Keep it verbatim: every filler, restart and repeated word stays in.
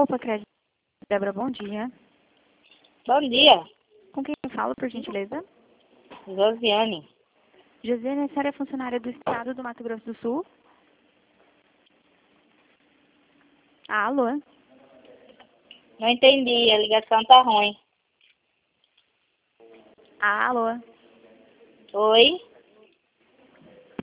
Opa, Crédito. Débora, bom dia. Bom dia, Com quem eu falo, por gentileza? Josiane. Josiane, a senhora é funcionária do Estado do Mato Grosso do Sul? Alô? Não entendi, a ligação tá ruim. Alô? Oi?